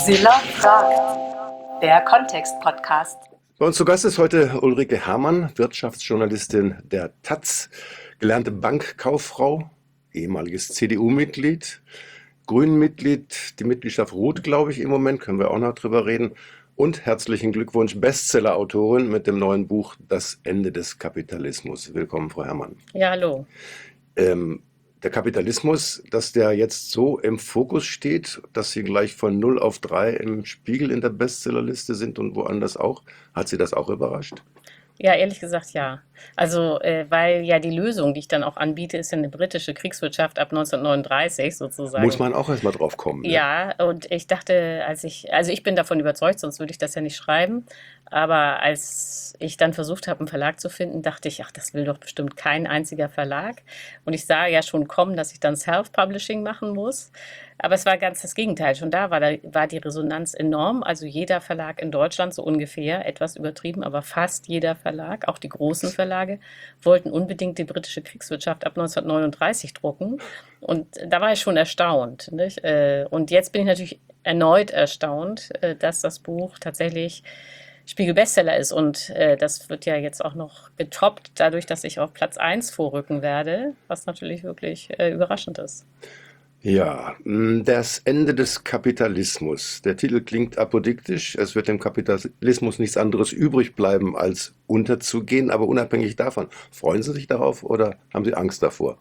Mozilla fragt, der Kontext-Podcast. Bei uns zu Gast ist heute Ulrike Herrmann, Wirtschaftsjournalistin der taz, gelernte Bankkauffrau, ehemaliges CDU-Mitglied, Grünen-Mitglied, die Mitgliedschaft ruht, glaube ich, im Moment, können wir auch noch drüber reden. Und herzlichen Glückwunsch, Bestseller-Autorin mit dem neuen Buch Das Ende des Kapitalismus. Willkommen, Frau Herrmann. Ja, hallo. Der Kapitalismus, dass der jetzt so im Fokus steht, dass Sie gleich von 0 auf 3 im Spiegel in der Bestsellerliste sind und woanders auch, hat Sie das auch überrascht? Ja, ehrlich gesagt, ja. Also, weil ja die Lösung, die ich dann auch anbiete, ist ja eine britische Kriegswirtschaft ab 1939 sozusagen. Muss man auch erstmal drauf kommen. Ne? Ja, und ich dachte, also ich bin davon überzeugt, sonst würde ich das ja nicht schreiben. Aber als ich dann versucht habe, einen Verlag zu finden, dachte ich, ach, das will doch bestimmt kein einziger Verlag. Und ich sah ja schon kommen, dass ich dann Self-Publishing machen muss. Aber es war ganz das Gegenteil. Schon war die Resonanz enorm. Also jeder Verlag in Deutschland, so ungefähr, etwas übertrieben, aber fast jeder Verlag, auch die großen Verlage, wollten unbedingt die britische Kriegswirtschaft ab 1939 drucken. Und da war ich schon erstaunt. Nicht? Und jetzt bin ich natürlich erneut erstaunt, dass das Buch tatsächlich Spiegel-Bestseller ist. Und das wird ja jetzt auch noch getoppt, dadurch, dass ich auf Platz 1 vorrücken werde, was natürlich wirklich überraschend ist. Ja, das Ende des Kapitalismus. Der Titel klingt apodiktisch. Es wird dem Kapitalismus nichts anderes übrig bleiben, als unterzugehen. Aber unabhängig davon, freuen Sie sich darauf oder haben Sie Angst davor?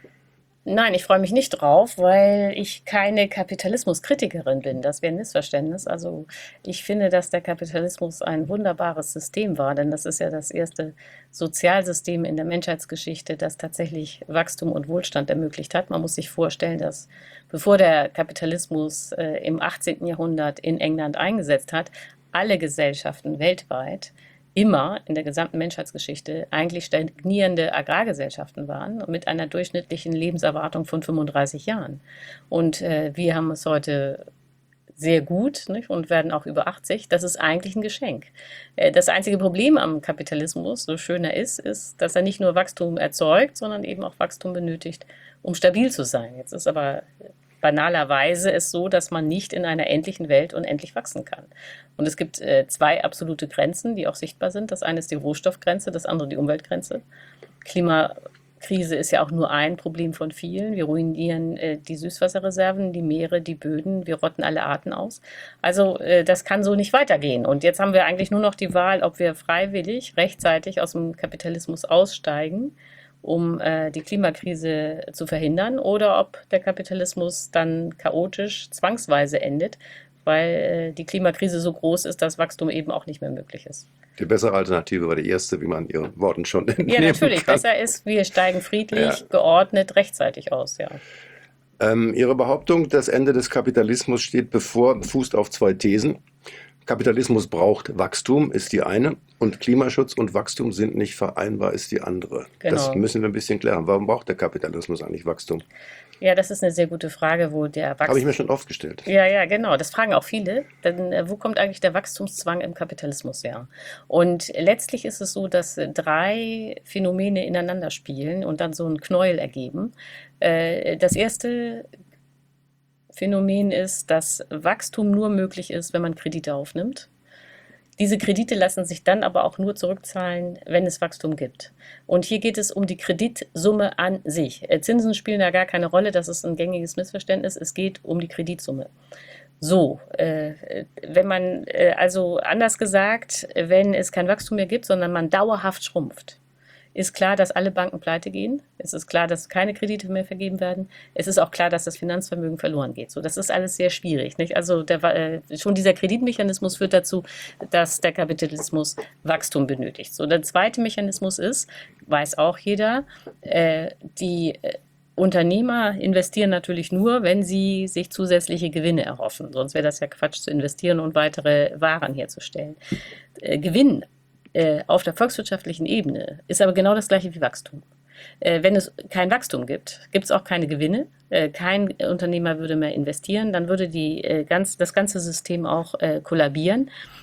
Nein, ich freue mich nicht drauf, weil ich keine Kapitalismuskritikerin bin. Das wäre ein Missverständnis. Also ich finde, dass der Kapitalismus ein wunderbares System war, denn das ist ja das erste Sozialsystem in der Menschheitsgeschichte, das tatsächlich Wachstum und Wohlstand ermöglicht hat. Man muss sich vorstellen, dass bevor der Kapitalismus im 18. Jahrhundert in England eingesetzt hat, alle Gesellschaften weltweit immer in der gesamten Menschheitsgeschichte eigentlich stagnierende Agrargesellschaften waren mit einer durchschnittlichen Lebenserwartung von 35 Jahren. Und wir haben es heute sehr gut, nicht? Und werden auch über 80. Das ist eigentlich ein Geschenk. Das einzige Problem am Kapitalismus, so schön er ist, dass er nicht nur Wachstum erzeugt, sondern eben auch Wachstum benötigt, um stabil zu sein. Jetzt ist aber banalerweise es so, dass man nicht in einer endlichen Welt unendlich wachsen kann. Und es gibt zwei absolute Grenzen, die auch sichtbar sind. Das eine ist die Rohstoffgrenze, das andere die Umweltgrenze. Klimakrise ist ja auch nur ein Problem von vielen. Wir ruinieren die Süßwasserreserven, die Meere, die Böden, wir rotten alle Arten aus. Also das kann so nicht weitergehen. Und jetzt haben wir eigentlich nur noch die Wahl, ob wir freiwillig rechtzeitig aus dem Kapitalismus aussteigen, um die Klimakrise zu verhindern, oder ob der Kapitalismus dann chaotisch zwangsweise endet, weil die Klimakrise so groß ist, dass Wachstum eben auch nicht mehr möglich ist. Die bessere Alternative war die erste, wie man Ihren Worten schon entnehmen Ja, natürlich. kann. Besser ist, wir steigen friedlich, Ja. geordnet, rechtzeitig aus, ja. Ihre Behauptung, das Ende des Kapitalismus steht bevor, fußt auf zwei Thesen. Kapitalismus braucht Wachstum, ist die eine, und Klimaschutz und Wachstum sind nicht vereinbar, ist die andere. Das Genau. müssen wir ein bisschen klären. Warum braucht der Kapitalismus eigentlich Wachstum? Ja, das ist eine sehr gute Frage, wo der Habe ich mir schon oft gestellt. Ja, genau. Das fragen auch viele. Denn wo kommt eigentlich der Wachstumszwang im Kapitalismus her? Und letztlich ist es so, dass drei Phänomene ineinander spielen und dann so ein Knäuel ergeben. Das erste Phänomen ist, dass Wachstum nur möglich ist, wenn man Kredite aufnimmt. Diese Kredite lassen sich dann aber auch nur zurückzahlen, wenn es Wachstum gibt. Und hier geht es um die Kreditsumme an sich. Zinsen spielen da gar keine Rolle, das ist ein gängiges Missverständnis. Es geht um die Kreditsumme. So, wenn man, also anders gesagt, wenn es kein Wachstum mehr gibt, sondern man dauerhaft schrumpft, ist klar, dass alle Banken pleite gehen. Es ist klar, dass keine Kredite mehr vergeben werden. Es ist auch klar, dass das Finanzvermögen verloren geht. So, das ist alles sehr schwierig, nicht? Also schon dieser Kreditmechanismus führt dazu, dass der Kapitalismus Wachstum benötigt. So, der zweite Mechanismus ist, weiß auch jeder, die Unternehmer investieren natürlich nur, wenn sie sich zusätzliche Gewinne erhoffen. Sonst wäre das ja Quatsch zu investieren und weitere Waren herzustellen. Gewinn auf der volkswirtschaftlichen Ebene ist aber genau das gleiche wie Wachstum. Wenn es kein Wachstum gibt, gibt es auch keine Gewinne. Kein Unternehmer würde mehr investieren, dann würde das ganze System auch kollabieren.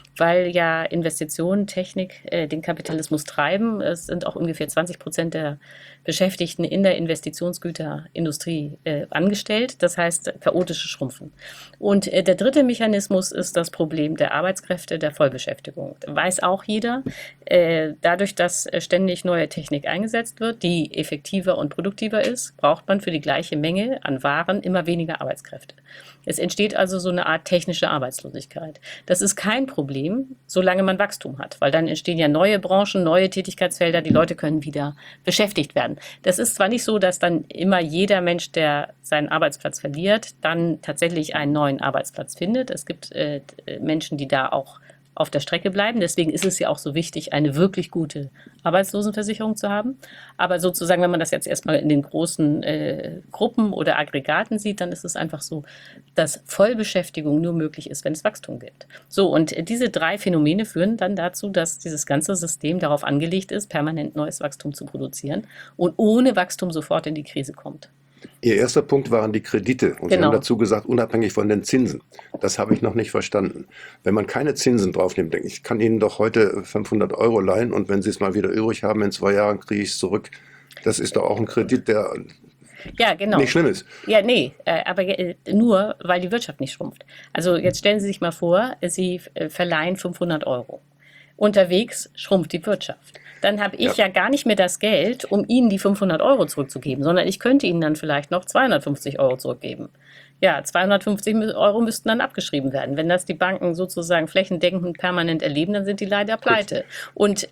weil ja Investitionen, Technik den Kapitalismus treiben. Es sind auch ungefähr 20% der Beschäftigten in der Investitionsgüterindustrie angestellt. Das heißt, chaotische Schrumpfen. Und der dritte Mechanismus ist das Problem der Arbeitskräfte, der Vollbeschäftigung. Weiß auch jeder. Dadurch, dass ständig neue Technik eingesetzt wird, die effektiver und produktiver ist, braucht man für die gleiche Menge an Waren immer weniger Arbeitskräfte. Es entsteht also so eine Art technische Arbeitslosigkeit. Das ist kein Problem, solange man Wachstum hat, weil dann entstehen ja neue Branchen, neue Tätigkeitsfelder, die Leute können wieder beschäftigt werden. Das ist zwar nicht so, dass dann immer jeder Mensch, der seinen Arbeitsplatz verliert, dann tatsächlich einen neuen Arbeitsplatz findet. Es gibt Menschen, die da auch auf der Strecke bleiben. Deswegen ist es ja auch so wichtig, eine wirklich gute Arbeitslosenversicherung zu haben. Aber sozusagen, wenn man das jetzt erstmal in den großen Gruppen oder Aggregaten sieht, dann ist es einfach so, dass Vollbeschäftigung nur möglich ist, wenn es Wachstum gibt. So, und diese drei Phänomene führen dann dazu, dass dieses ganze System darauf angelegt ist, permanent neues Wachstum zu produzieren und ohne Wachstum sofort in die Krise kommt. Ihr erster Punkt waren die Kredite. Und Sie Genau. haben dazu gesagt, unabhängig von den Zinsen. Das habe ich noch nicht verstanden. Wenn man keine Zinsen draufnimmt, denke ich, ich kann Ihnen doch heute 500 Euro leihen und wenn Sie es mal wieder übrig haben, in 2 Jahren kriege ich es zurück. Das ist doch auch ein Kredit, der Ja, genau. nicht schlimm ist. Ja, nee, aber nur, weil die Wirtschaft nicht schrumpft. Also jetzt stellen Sie sich mal vor, Sie verleihen 500 Euro. Unterwegs schrumpft die Wirtschaft. Dann habe ich ja gar nicht mehr das Geld, um Ihnen die 500 Euro zurückzugeben, sondern ich könnte Ihnen dann vielleicht noch 250 Euro zurückgeben. Ja, 250 Euro müssten dann abgeschrieben werden. Wenn das die Banken sozusagen flächendeckend permanent erleben, dann sind die leider pleite. Und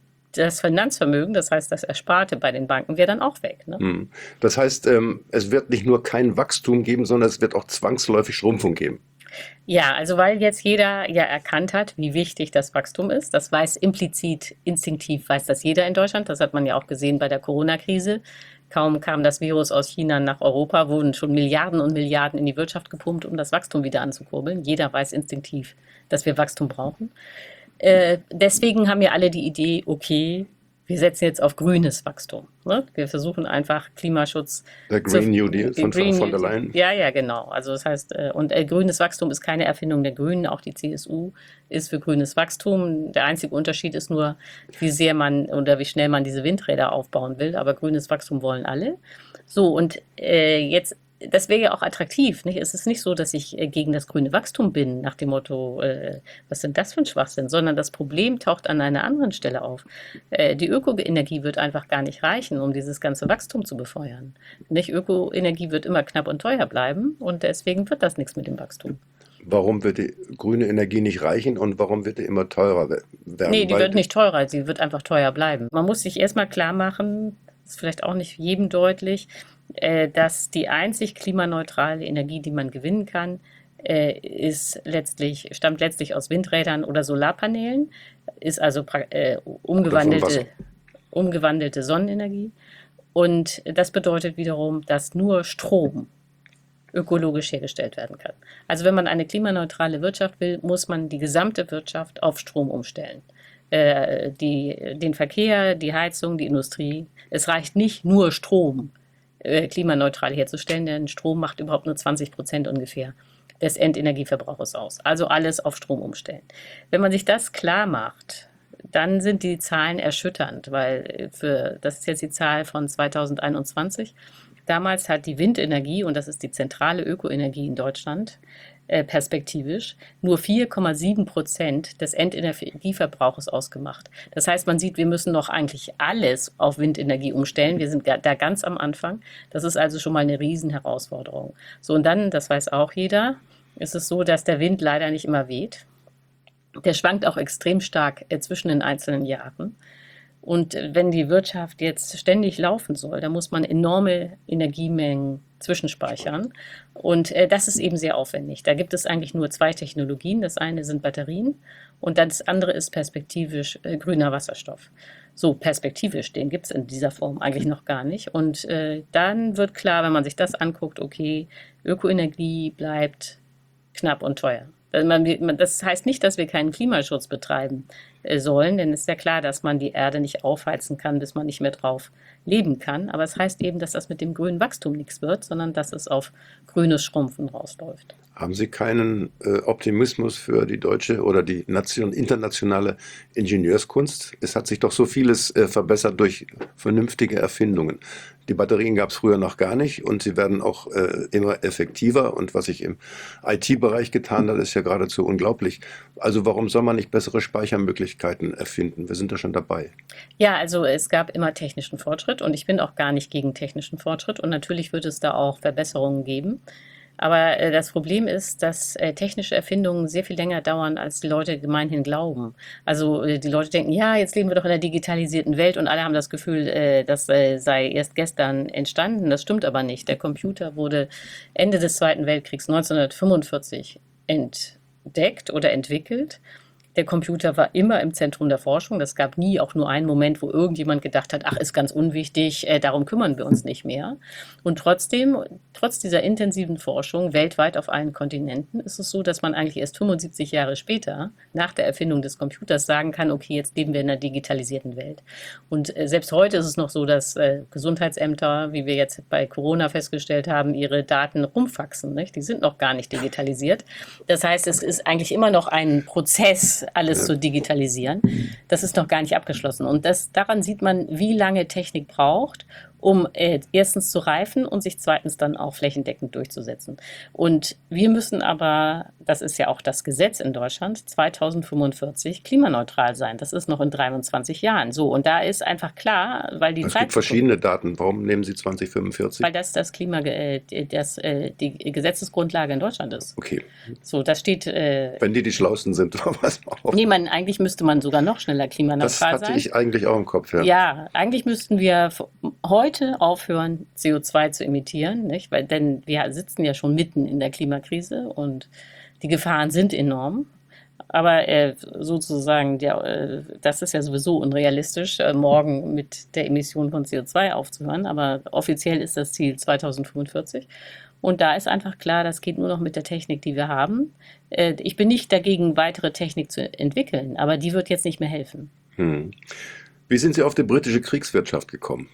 das Finanzvermögen, das heißt das Ersparte bei den Banken, wäre dann auch weg. Ne? Das heißt, es wird nicht nur kein Wachstum geben, sondern es wird auch zwangsläufig Schrumpfung geben. Ja, also weil jetzt jeder ja erkannt hat, wie wichtig das Wachstum ist. Das weiß implizit, instinktiv weiß das jeder in Deutschland. Das hat man ja auch gesehen bei der Corona-Krise. Kaum kam das Virus aus China nach Europa, wurden schon Milliarden und Milliarden in die Wirtschaft gepumpt, um das Wachstum wieder anzukurbeln. Jeder weiß instinktiv, dass wir Wachstum brauchen. Deswegen haben ja alle die Idee, okay, wir setzen jetzt auf grünes Wachstum. Ne? Wir versuchen einfach Klimaschutz. Der Green New Deal von der Leyen. Ja, genau. Also das heißt, und grünes Wachstum ist keine Erfindung der Grünen, auch die CSU ist für grünes Wachstum. Der einzige Unterschied ist nur, wie sehr man oder wie schnell man diese Windräder aufbauen will. Aber grünes Wachstum wollen alle. So, und jetzt. Das wäre ja auch attraktiv. Nicht? Es ist nicht so, dass ich gegen das grüne Wachstum bin, nach dem Motto, was sind das für ein Schwachsinn, sondern das Problem taucht an einer anderen Stelle auf. Die Ökoenergie wird einfach gar nicht reichen, um dieses ganze Wachstum zu befeuern. Nicht? Ökoenergie wird immer knapp und teuer bleiben und deswegen wird das nichts mit dem Wachstum. Warum wird die grüne Energie nicht reichen und warum wird die immer teurer werden? Nee, die wird nicht teurer, sie wird einfach teuer bleiben. Man muss sich erstmal klar machen, das ist vielleicht auch nicht jedem deutlich, dass die einzig klimaneutrale Energie, die man gewinnen kann, stammt letztlich aus Windrädern oder Solarpanelen, ist also umgewandelte Sonnenenergie. Und das bedeutet wiederum, dass nur Strom ökologisch hergestellt werden kann. Also wenn man eine klimaneutrale Wirtschaft will, muss man die gesamte Wirtschaft auf Strom umstellen. Den Verkehr, die Heizung, die Industrie. Es reicht nicht nur Strom klimaneutral herzustellen, denn Strom macht überhaupt nur 20% ungefähr des Endenergieverbrauchs aus. Also alles auf Strom umstellen. Wenn man sich das klar macht, dann sind die Zahlen erschütternd, weil das ist jetzt die Zahl von 2021. Damals hat die Windenergie, und das ist die zentrale Ökoenergie in Deutschland, perspektivisch nur 4,7% des Endenergieverbrauchs ausgemacht. Das heißt, man sieht, wir müssen noch eigentlich alles auf Windenergie umstellen. Wir sind da ganz am Anfang. Das ist also schon mal eine Riesenherausforderung. So, und dann, das weiß auch jeder, ist es so, dass der Wind leider nicht immer weht. Der schwankt auch extrem stark zwischen den einzelnen Jahren. Und wenn die Wirtschaft jetzt ständig laufen soll, dann muss man enorme Energiemengen zwischenspeichern. Und das ist eben sehr aufwendig. Da gibt es eigentlich nur 2 Technologien. Das eine sind Batterien und das andere ist perspektivisch grüner Wasserstoff. So, perspektivisch, den gibt es in dieser Form eigentlich noch gar nicht. Und dann wird klar, wenn man sich das anguckt, okay, Ökoenergie bleibt knapp und teuer. Das heißt nicht, dass wir keinen Klimaschutz betreiben sollen, denn es ist ja klar, dass man die Erde nicht aufheizen kann, bis man nicht mehr drauf leben kann. Aber es heißt eben, dass das mit dem grünen Wachstum nichts wird, sondern dass es auf grünes Schrumpfen rausläuft. Haben Sie keinen Optimismus für die deutsche oder die internationale Ingenieurskunst? Es hat sich doch so vieles verbessert durch vernünftige Erfindungen. Die Batterien gab es früher noch gar nicht und sie werden auch immer effektiver. Und was sich im IT-Bereich getan hat, ist ja geradezu unglaublich. Also warum soll man nicht bessere Speichermöglichkeiten erfinden? Wir sind da schon dabei. Ja, also es gab immer technischen Fortschritt und ich bin auch gar nicht gegen technischen Fortschritt und natürlich wird es da auch Verbesserungen geben. Aber das Problem ist, dass technische Erfindungen sehr viel länger dauern, als die Leute gemeinhin glauben. Also die Leute denken, ja, jetzt leben wir doch in einer digitalisierten Welt und alle haben das Gefühl, das sei erst gestern entstanden. Das stimmt aber nicht. Der Computer wurde Ende des Zweiten Weltkriegs 1945 entdeckt oder entwickelt. Der Computer war immer im Zentrum der Forschung. Es gab nie auch nur einen Moment, wo irgendjemand gedacht hat, ach, ist ganz unwichtig, darum kümmern wir uns nicht mehr. Und trotzdem, trotz dieser intensiven Forschung weltweit auf allen Kontinenten, ist es so, dass man eigentlich erst 75 Jahre später, nach der Erfindung des Computers, sagen kann, okay, jetzt leben wir in einer digitalisierten Welt. Und selbst heute ist es noch so, dass Gesundheitsämter, wie wir jetzt bei Corona festgestellt haben, ihre Daten rumfaxen. Nicht? Die sind noch gar nicht digitalisiert. Das heißt, es ist eigentlich immer noch ein Prozess, alles zu digitalisieren. Das ist noch gar nicht abgeschlossen. Und daran sieht man, wie lange Technik braucht, um erstens zu reifen und sich zweitens dann auch flächendeckend durchzusetzen. Und wir müssen aber, das ist ja auch das Gesetz in Deutschland, 2045 klimaneutral sein. Das ist noch in 23 Jahren. So, und da ist einfach klar, weil die Es Zeit... gibt verschiedene Daten. Warum nehmen Sie 2045? Weil das die Gesetzesgrundlage in Deutschland ist. Okay. So, das steht... Wenn die Schlausten sind, was auch. Nee, eigentlich müsste man sogar noch schneller Das klimaneutral hatte sein. ich eigentlich auch im Kopf. Ja. Ja, eigentlich müssten wir heute aufhören, CO2 zu emittieren, nicht? Denn wir sitzen ja schon mitten in der Klimakrise und die Gefahren sind enorm. Aber sozusagen, das ist ja sowieso unrealistisch, morgen mit der Emission von CO2 aufzuhören. Aber offiziell ist das Ziel 2045. Und da ist einfach klar, das geht nur noch mit der Technik, die wir haben. Ich bin nicht dagegen, weitere Technik zu entwickeln, aber die wird jetzt nicht mehr helfen. Wie sind Sie auf die britische Kriegswirtschaft gekommen?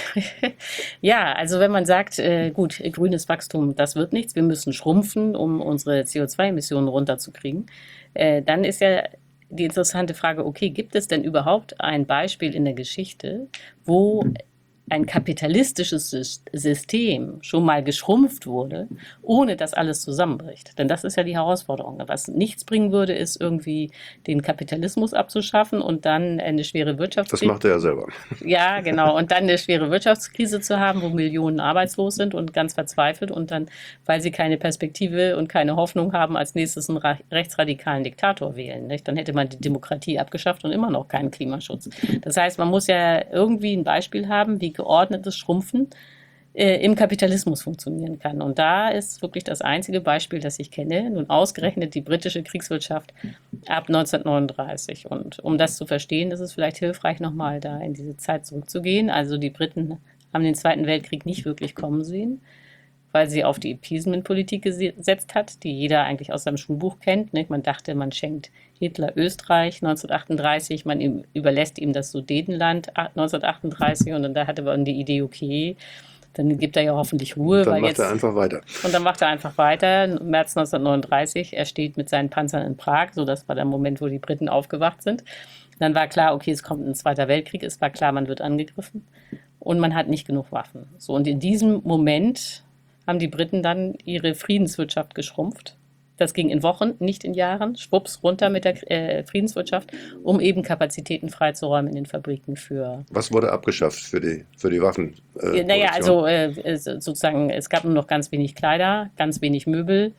Ja, also wenn man sagt, gut, grünes Wachstum, das wird nichts, wir müssen schrumpfen, um unsere CO2-Emissionen runterzukriegen, dann ist ja die interessante Frage, okay, gibt es denn überhaupt ein Beispiel in der Geschichte, wo ein kapitalistisches System schon mal geschrumpft wurde, ohne dass alles zusammenbricht. Denn das ist ja die Herausforderung. Was nichts bringen würde, ist irgendwie den Kapitalismus abzuschaffen und dann eine schwere Wirtschaftskrise. Das macht er ja selber. Ja, genau. Und dann eine schwere Wirtschaftskrise zu haben, wo Millionen arbeitslos sind und ganz verzweifelt und dann, weil sie keine Perspektive und keine Hoffnung haben, als nächstes einen rechtsradikalen Diktator wählen. Nicht? Dann hätte man die Demokratie abgeschafft und immer noch keinen Klimaschutz. Das heißt, man muss ja irgendwie ein Beispiel haben, wie geordnetes Schrumpfen im Kapitalismus funktionieren kann. Und da ist wirklich das einzige Beispiel, das ich kenne, nun ausgerechnet die britische Kriegswirtschaft ab 1939. Und um das zu verstehen, ist es vielleicht hilfreich, nochmal da in diese Zeit zurückzugehen. Also die Briten haben den Zweiten Weltkrieg nicht wirklich kommen sehen, weil sie auf die Appeasement-Politik gesetzt hat, die jeder eigentlich aus seinem Schulbuch kennt. Nicht? Man dachte, man schenkt Hitler Österreich 1938, man überlässt ihm das Sudetenland 1938 und dann da hatte man die Idee, okay, dann gibt er ja hoffentlich Ruhe. Dann macht er einfach weiter. Und dann macht er einfach weiter. Im März 1939, er steht mit seinen Panzern in Prag, so das war der Moment, wo die Briten aufgewacht sind. Dann war klar, okay, es kommt ein Zweiter Weltkrieg, es war klar, man wird angegriffen und man hat nicht genug Waffen. So, und in diesem Moment haben die Briten dann ihre Friedenswirtschaft geschrumpft. Das ging in Wochen, nicht in Jahren. Schwupps, runter mit der Friedenswirtschaft, um eben Kapazitäten freizuräumen in den Fabriken für... Was wurde abgeschafft für die Waffen? Naja, also sozusagen, es gab nur noch ganz wenig Kleider, ganz wenig Möbel.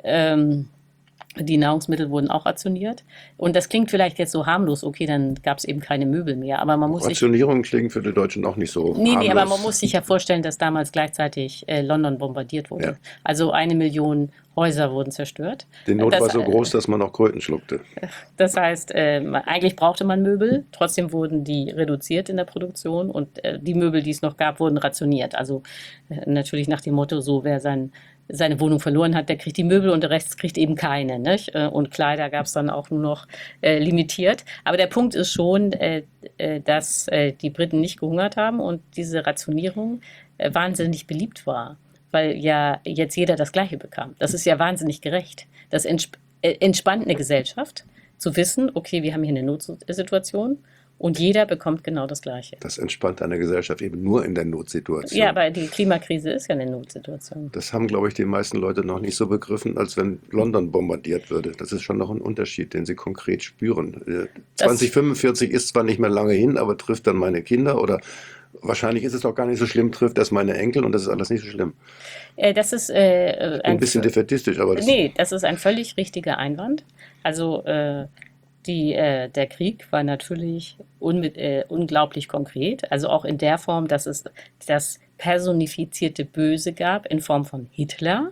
Die Nahrungsmittel wurden auch rationiert. Und das klingt vielleicht jetzt so harmlos, okay, dann gab es eben keine Möbel mehr. Aber man muss Rationierung klingt für die Deutschen auch nicht so harmlos. Nee, aber man muss sich ja vorstellen, dass damals gleichzeitig London bombardiert wurde. Ja. Also 1 Million Häuser wurden zerstört. Die Not war so groß, dass man auch Kröten schluckte. Das heißt, eigentlich brauchte man Möbel, trotzdem wurden die reduziert in der Produktion und die Möbel, die es noch gab, wurden rationiert. Also natürlich nach dem Motto, so wer sein seine Wohnung verloren hat, der kriegt die Möbel und der Rest kriegt eben keine. Nicht? Und Kleider gab es dann auch nur noch limitiert. Aber der Punkt ist schon, dass die Briten nicht gehungert haben und diese Rationierung wahnsinnig beliebt war, weil ja jetzt jeder das Gleiche bekam. Das ist ja wahnsinnig gerecht. Das entspannt eine Gesellschaft, zu wissen, okay, wir haben hier eine Notsituation und jeder bekommt genau das Gleiche. Das entspannt eine Gesellschaft eben nur in der Notsituation. Ja, aber die Klimakrise ist ja eine Notsituation. Das haben, glaube ich, die meisten Leute noch nicht so begriffen, als wenn London bombardiert würde. Das ist schon noch ein Unterschied, den sie konkret spüren. 2045 ist zwar nicht mehr lange hin, aber trifft dann meine Kinder oder wahrscheinlich ist es auch gar nicht so schlimm, trifft das meine Enkel und das ist alles nicht so schlimm. Das ist Ein bisschen defätistisch, aber das ist ein völlig richtiger Einwand. Also der Krieg war natürlich unglaublich konkret, also auch in der Form, dass es das personifizierte Böse gab in Form von Hitler.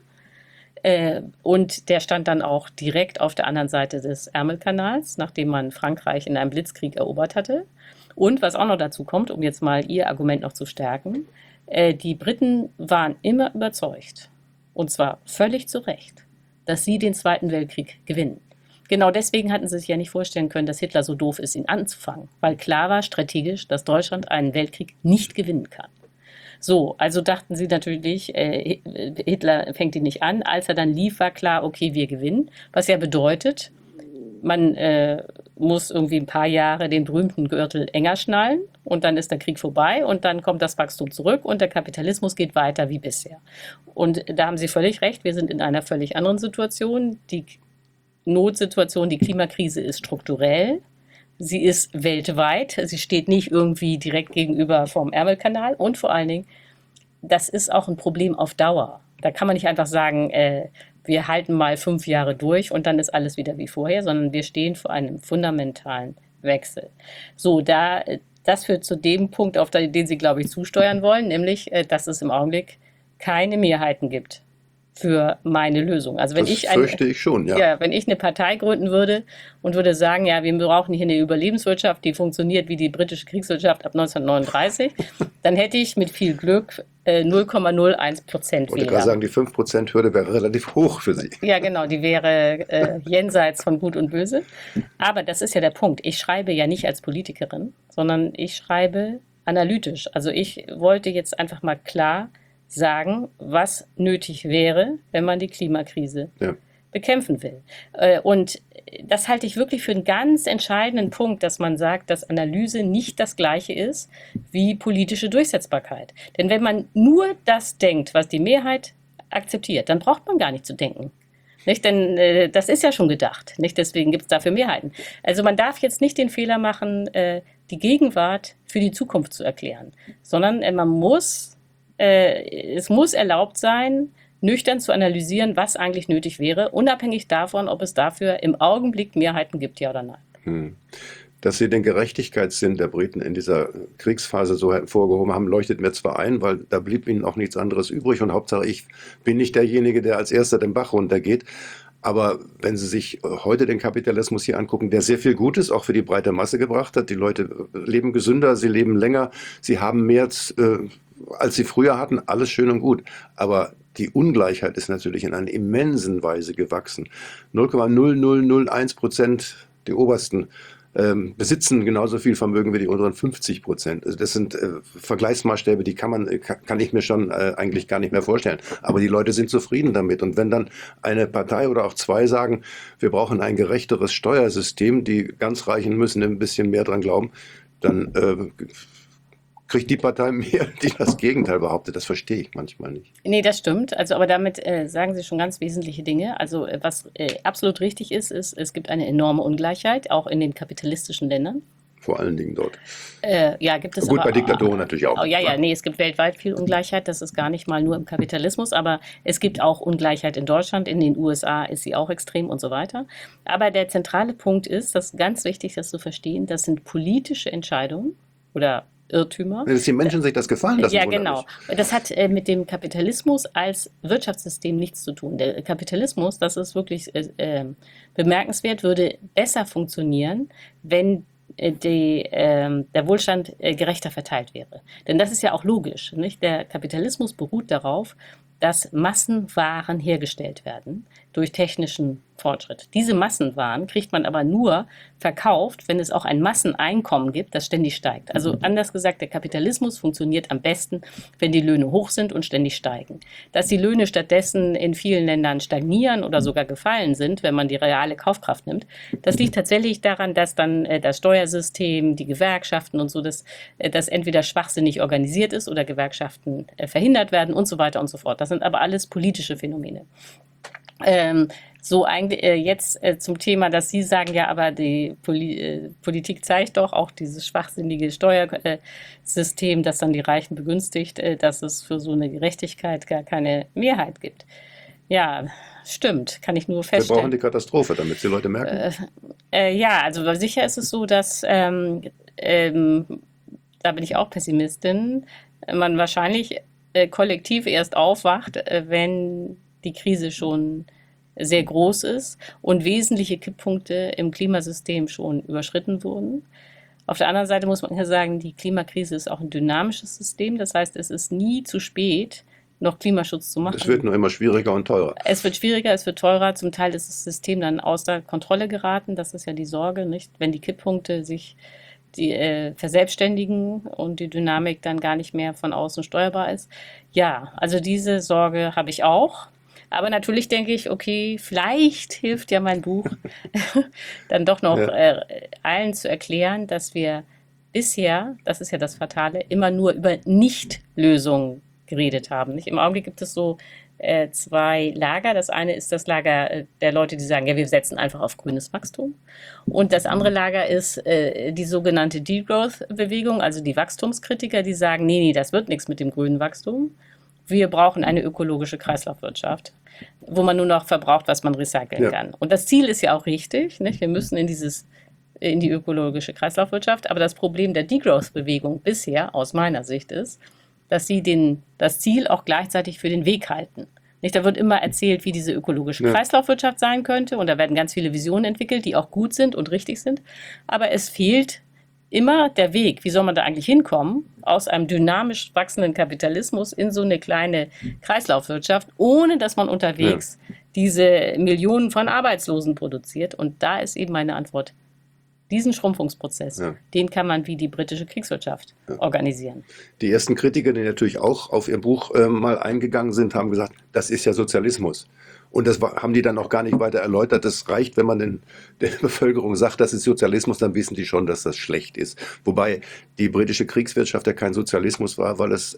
Und der stand dann auch direkt auf der anderen Seite des Ärmelkanals, nachdem man Frankreich in einem Blitzkrieg erobert hatte. Und was auch noch dazu kommt, um jetzt mal Ihr Argument noch zu stärken, die Briten waren immer überzeugt, und zwar völlig zu Recht, dass sie den Zweiten Weltkrieg gewinnen. Genau deswegen hatten sie sich ja nicht vorstellen können, dass Hitler so doof ist, ihn anzufangen, weil klar war strategisch, dass Deutschland einen Weltkrieg nicht gewinnen kann. So, also dachten sie natürlich, Hitler fängt ihn nicht an. Als er dann lief, war klar, okay, wir gewinnen. Was ja bedeutet, man muss irgendwie ein paar Jahre den berühmten Gürtel enger schnallen und dann ist der Krieg vorbei und dann kommt das Wachstum zurück und der Kapitalismus geht weiter wie bisher. Und da haben Sie völlig recht, wir sind in einer völlig anderen Situation. Die Notsituation, die Klimakrise ist strukturell. Sie ist weltweit. Sie steht nicht irgendwie direkt gegenüber vom Ärmelkanal. Und vor allen Dingen, das ist auch ein Problem auf Dauer. Da kann man nicht einfach sagen, wir halten mal 5 Jahre durch und dann ist alles wieder wie vorher, sondern wir stehen vor einem fundamentalen Wechsel. So, das führt zu dem Punkt, auf den Sie, glaube ich, zusteuern wollen, nämlich, dass es im Augenblick keine Mehrheiten gibt für meine Lösung. Also wenn das fürchte ich schon, ja. Ja, wenn ich eine Partei gründen würde und würde sagen, ja, wir brauchen hier eine Überlebenswirtschaft, die funktioniert wie die britische Kriegswirtschaft ab 1939, dann hätte ich mit viel Glück 0,01% Ich wollte gerade sagen, die 5%-Hürde wäre relativ hoch für Sie. Ja, genau, die wäre jenseits von Gut und Böse. Aber das ist ja der Punkt. Ich schreibe ja nicht als Politikerin, sondern ich schreibe analytisch. Also ich wollte jetzt einfach mal klar sagen, was nötig wäre, wenn man die Klimakrise bekämpfen will. Und das halte ich wirklich für einen ganz entscheidenden Punkt, dass man sagt, dass Analyse nicht das Gleiche ist wie politische Durchsetzbarkeit. Denn wenn man nur das denkt, was die Mehrheit akzeptiert, dann braucht man gar nicht zu denken. Nicht? Denn das ist ja schon gedacht. Nicht? Deswegen gibt es dafür Mehrheiten. Also man darf jetzt nicht den Fehler machen, die Gegenwart für die Zukunft zu erklären, sondern es muss erlaubt sein, nüchtern zu analysieren, was eigentlich nötig wäre, unabhängig davon, ob es dafür im Augenblick Mehrheiten gibt, ja oder nein. Dass Sie den Gerechtigkeitssinn der Briten in dieser Kriegsphase so hervorgehoben haben, leuchtet mir zwar ein, weil da blieb ihnen auch nichts anderes übrig und Hauptsache ich bin nicht derjenige, der als erster den Bach runtergeht. Aber wenn Sie sich heute den Kapitalismus hier angucken, der sehr viel Gutes auch für die breite Masse gebracht hat, die Leute leben gesünder, sie leben länger, sie haben mehr als sie früher hatten, alles schön und gut. Aber die Ungleichheit ist natürlich in einer immensen Weise gewachsen. 0,0001%, die Obersten, besitzen genauso viel Vermögen wie die unteren 50%. Also das sind Vergleichsmaßstäbe, die kann ich mir schon eigentlich gar nicht mehr vorstellen. Aber die Leute sind zufrieden damit. Und wenn dann eine Partei oder auch zwei sagen, wir brauchen ein gerechteres Steuersystem, die ganz Reichen müssen ein bisschen mehr dran glauben, dann kriegt die Partei mehr, die das Gegenteil behauptet. Das verstehe ich manchmal nicht. Nee, das stimmt. Also, aber damit sagen Sie schon ganz wesentliche Dinge. Also, was absolut richtig ist, es gibt eine enorme Ungleichheit, auch in den kapitalistischen Ländern. Vor allen Dingen dort. Ja, gibt es gut, aber bei Diktatoren natürlich auch. Nee, es gibt weltweit viel Ungleichheit. Das ist gar nicht mal nur im Kapitalismus, aber es gibt auch Ungleichheit in Deutschland. In den USA ist sie auch extrem und so weiter. Aber der zentrale Punkt ist, das ist ganz wichtig, das zu verstehen, das sind politische Entscheidungen oder Irrtümer. Dass die Menschen sich das gefallen lassen. Ja, genau. Das hat mit dem Kapitalismus als Wirtschaftssystem nichts zu tun. Der Kapitalismus, das ist wirklich bemerkenswert, würde besser funktionieren, wenn der Wohlstand gerechter verteilt wäre. Denn das ist ja auch logisch. Nicht? Der Kapitalismus beruht darauf, dass Massenwaren hergestellt werden durch technischen Fortschritt. Diese Massenwaren kriegt man aber nur verkauft, wenn es auch ein Masseneinkommen gibt, das ständig steigt. Also anders gesagt, der Kapitalismus funktioniert am besten, wenn die Löhne hoch sind und ständig steigen. Dass die Löhne stattdessen in vielen Ländern stagnieren oder sogar gefallen sind, wenn man die reale Kaufkraft nimmt, das liegt tatsächlich daran, dass dann das Steuersystem, die Gewerkschaften und so, dass das entweder schwachsinnig organisiert ist oder Gewerkschaften verhindert werden und so weiter und so fort. Das sind aber alles politische Phänomene. So eigentlich jetzt zum Thema, dass Sie sagen, ja, aber die Politik zeigt doch auch dieses schwachsinnige Steuersystem, das dann die Reichen begünstigt, dass es für so eine Gerechtigkeit gar keine Mehrheit gibt. Ja, stimmt, kann ich nur Wir feststellen. brauchen die Katastrophe, damit die Leute merken. Ja, also sicher ist es so, dass, da bin ich auch Pessimistin, man wahrscheinlich kollektiv erst aufwacht, wenn die Krise schon sehr groß ist und wesentliche Kipppunkte im Klimasystem schon überschritten wurden. Auf der anderen Seite muss man ja sagen, die Klimakrise ist auch ein dynamisches System. Das heißt, es ist nie zu spät, noch Klimaschutz zu machen. Es wird nur immer schwieriger und teurer. Es wird schwieriger, es wird teurer. Zum Teil ist das System dann außer Kontrolle geraten. Das ist ja die Sorge, nicht? Wenn die Kipppunkte sich verselbstständigen und die Dynamik dann gar nicht mehr von außen steuerbar ist. Ja, also diese Sorge habe ich auch. Aber natürlich denke ich, okay, vielleicht hilft ja mein Buch dann doch noch allen zu erklären, dass wir bisher, das ist ja das Fatale, immer nur über Nicht-Lösungen geredet haben. Nicht? Im Augenblick gibt es so zwei Lager. Das eine ist das Lager der Leute, die sagen, ja, wir setzen einfach auf grünes Wachstum. Und das andere Lager ist die sogenannte Degrowth-Bewegung, also die Wachstumskritiker, die sagen, nee, das wird nichts mit dem grünen Wachstum. Wir brauchen eine ökologische Kreislaufwirtschaft, wo man nur noch verbraucht, was man recyceln kann. Und das Ziel ist ja auch richtig, nicht? Wir müssen in die ökologische Kreislaufwirtschaft. Aber das Problem der Degrowth-Bewegung bisher, aus meiner Sicht, ist, dass sie das Ziel auch gleichzeitig für den Weg halten. Nicht? Da wird immer erzählt, wie diese ökologische Kreislaufwirtschaft sein könnte. Und da werden ganz viele Visionen entwickelt, die auch gut sind und richtig sind. Aber es fehlt immer der Weg. Wie soll man da eigentlich hinkommen? Aus einem dynamisch wachsenden Kapitalismus in so eine kleine Kreislaufwirtschaft, ohne dass man unterwegs diese Millionen von Arbeitslosen produziert. Und da ist eben meine Antwort. Diesen Schrumpfungsprozess, den kann man wie die britische Kriegswirtschaft organisieren. Die ersten Kritiker, die natürlich auch auf ihr Buch mal eingegangen sind, haben gesagt, das ist ja Sozialismus. Und das haben die dann auch gar nicht weiter erläutert. Das reicht, wenn man der Bevölkerung sagt, das ist Sozialismus, dann wissen die schon, dass das schlecht ist. Wobei die britische Kriegswirtschaft ja kein Sozialismus war, weil es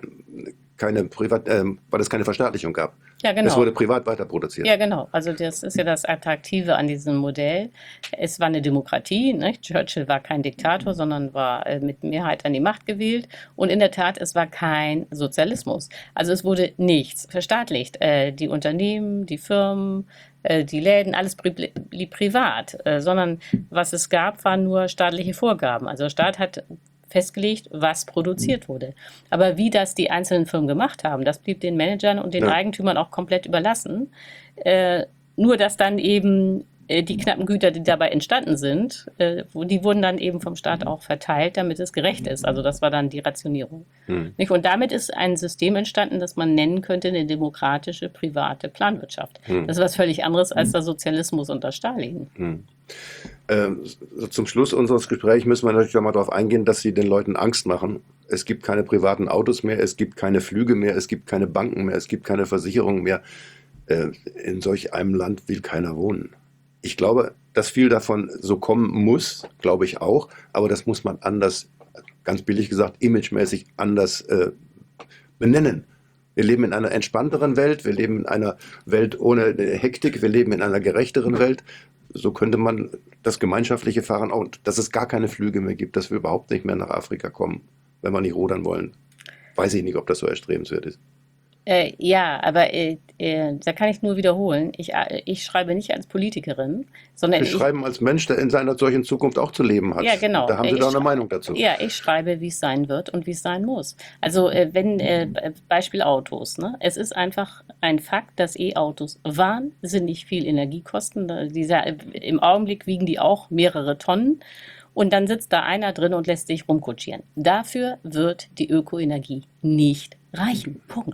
keine Verstaatlichung gab. Ja, genau. Es wurde privat weiterproduziert. Ja, genau. Also das ist ja das Attraktive an diesem Modell. Es war eine Demokratie. Nicht? Churchill war kein Diktator, sondern war mit Mehrheit an die Macht gewählt. Und in der Tat, es war kein Sozialismus. Also es wurde nichts verstaatlicht. Die Unternehmen, die Firmen, die Läden, alles blieb privat. Sondern was es gab, waren nur staatliche Vorgaben. Also der Staat hat festgelegt, was produziert wurde. Aber wie das die einzelnen Firmen gemacht haben, das blieb den Managern und den Eigentümern auch komplett überlassen. Nur, dass dann eben die knappen Güter, die dabei entstanden sind, die wurden dann eben vom Staat auch verteilt, damit es gerecht ist. Also das war dann die Rationierung. Nicht? Und damit ist ein System entstanden, das man nennen könnte eine demokratische, private Planwirtschaft. Das ist was völlig anderes als der Sozialismus unter Stalin. Zum Schluss unseres Gesprächs müssen wir natürlich mal darauf eingehen, dass sie den Leuten Angst machen. Es gibt keine privaten Autos mehr, es gibt keine Flüge mehr, es gibt keine Banken mehr, es gibt keine Versicherungen mehr. In solch einem Land will keiner wohnen. Ich glaube, dass viel davon so kommen muss, glaube ich auch, aber das muss man anders, ganz billig gesagt, imagemäßig anders benennen. Wir leben in einer entspannteren Welt, wir leben in einer Welt ohne Hektik, wir leben in einer gerechteren Welt. So könnte man das gemeinschaftliche Fahren auch, dass es gar keine Flüge mehr gibt, dass wir überhaupt nicht mehr nach Afrika kommen, wenn wir nicht rudern wollen. Weiß ich nicht, ob das so erstrebenswert ist. Ja, aber da kann ich nur wiederholen, ich schreibe nicht als Politikerin, sondern Wir schreiben als Mensch, der in seiner solchen Zukunft auch zu leben hat. Ja, genau. Da haben Sie doch eine Meinung dazu. Ja, ich schreibe, wie es sein wird und wie es sein muss. Also Beispiel Autos. Ne? Es ist einfach ein Fakt, dass E-Autos wahnsinnig viel Energie kosten. Im Augenblick wiegen die auch mehrere Tonnen. Und dann sitzt da einer drin und lässt sich rumkutschieren. Dafür wird die Ökoenergie nicht reichen. Punkt.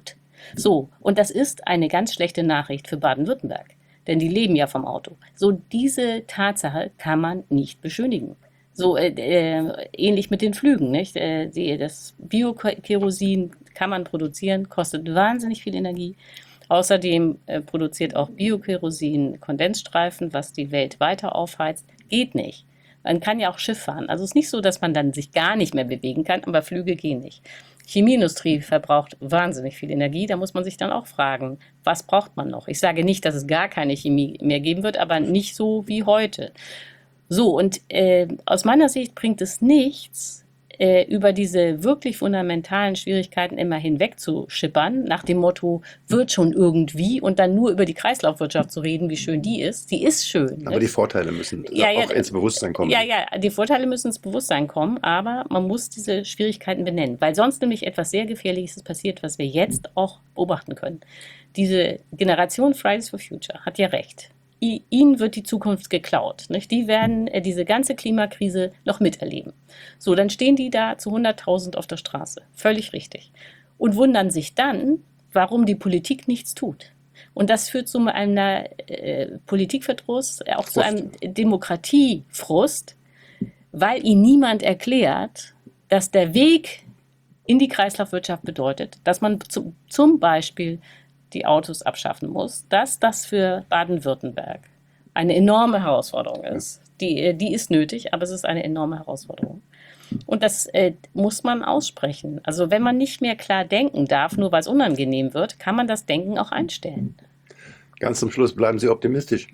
So, und das ist eine ganz schlechte Nachricht für Baden-Württemberg, denn die leben ja vom Auto. So, diese Tatsache kann man nicht beschönigen. So ähnlich mit den Flügen, nicht? Das Biokerosin kann man produzieren, kostet wahnsinnig viel Energie. Außerdem produziert auch Biokerosin Kondensstreifen, was die Welt weiter aufheizt. Geht nicht. Man kann ja auch Schiff fahren. Also es ist nicht so, dass man dann sich gar nicht mehr bewegen kann, aber Flüge gehen nicht. Chemieindustrie verbraucht wahnsinnig viel Energie. Da muss man sich dann auch fragen, was braucht man noch? Ich sage nicht, dass es gar keine Chemie mehr geben wird, aber nicht so wie heute. So, und aus meiner Sicht bringt es nichts, über diese wirklich fundamentalen Schwierigkeiten immer hinweg zu schippern, nach dem Motto, wird schon irgendwie, und dann nur über die Kreislaufwirtschaft zu reden, wie schön die ist. Die ist schön. Aber die Vorteile müssen auch ins Bewusstsein kommen. Ja, die Vorteile müssen ins Bewusstsein kommen, aber man muss diese Schwierigkeiten benennen, weil sonst nämlich etwas sehr Gefährliches passiert, was wir jetzt auch beobachten können. Diese Generation Fridays for Future hat ja recht. Ihnen wird die Zukunft geklaut. Nicht? Die werden diese ganze Klimakrise noch miterleben. So, dann stehen die da zu 100.000 auf der Straße. Völlig richtig. Und wundern sich dann, warum die Politik nichts tut. Und das führt zu einer Politikverdruss, auch zu einem Demokratiefrust, weil ihnen niemand erklärt, dass der Weg in die Kreislaufwirtschaft bedeutet, dass man zum Beispiel die Autos abschaffen muss, dass das für Baden-Württemberg eine enorme Herausforderung ist. Die ist nötig, aber es ist eine enorme Herausforderung. Und das muss man aussprechen. Also wenn man nicht mehr klar denken darf, nur weil es unangenehm wird, kann man das Denken auch einstellen. Ganz zum Schluss bleiben Sie optimistisch.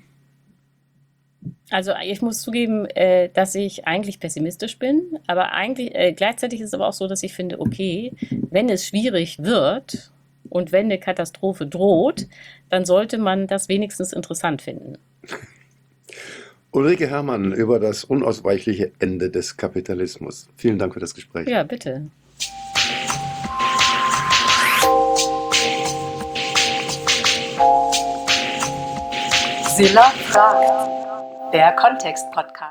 Also ich muss zugeben, dass ich eigentlich pessimistisch bin, aber eigentlich gleichzeitig ist es aber auch so, dass ich finde, okay, wenn es schwierig wird, und wenn eine Katastrophe droht, dann sollte man das wenigstens interessant finden. Ulrike Herrmann über das unausweichliche Ende des Kapitalismus. Vielen Dank für das Gespräch. Ja, bitte. Silla fragt. Der Kontext-Podcast.